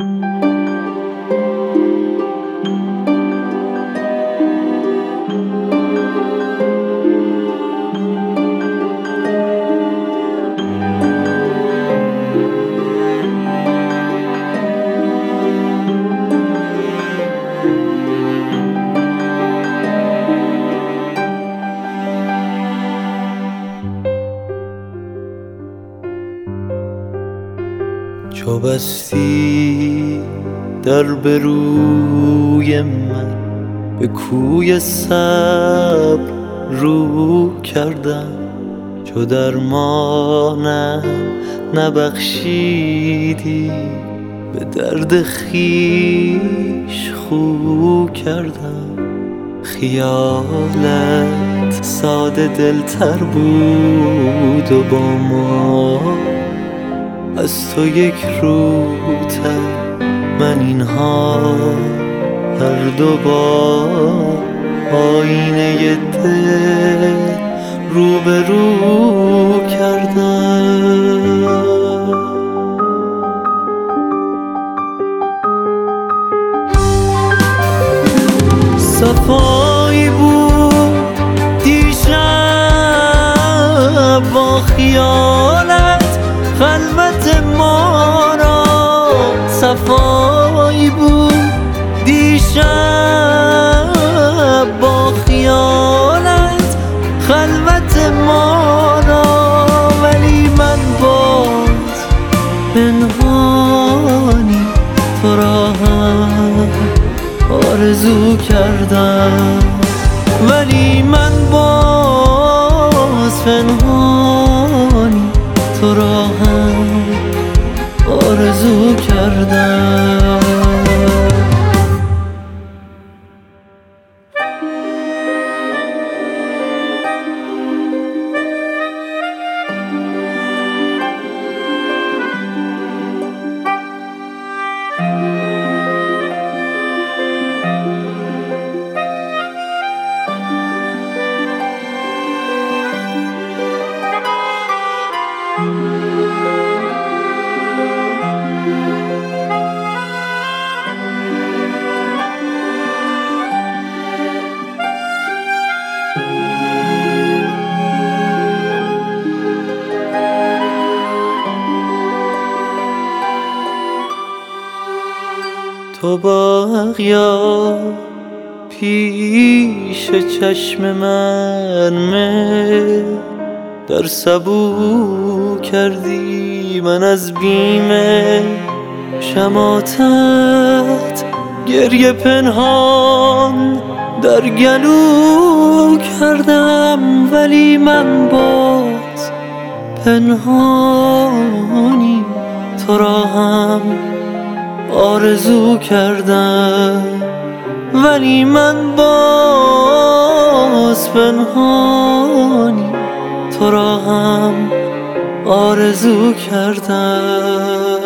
چو بستی در به روی من، به کوی صبر رو کردم. چو درمانم نبخشیدی، به درد خویش خو کردم. خیالت ساده دلتر بود و با ما از تو یک روتر. من اینها هر دو با آینه دل رو به رو کردم. صفایی بود دیشب با خیالت خلوت ما را. صفایی بود دیشب با خیالت خلوت ما را. ولی من باز پنهانی تو را هم آرزو کردم. ولی من باز پنهانی تو را هم آرزو کردم. تو با اغیار پیش چشم من در سبو کردی. من از بیم شماتت گریه پنهان در گلو کردم. ولی من باز پنهانی تو را هم آرزو کردم. ولی من باز پنهانی تو را هم آرزو کردم.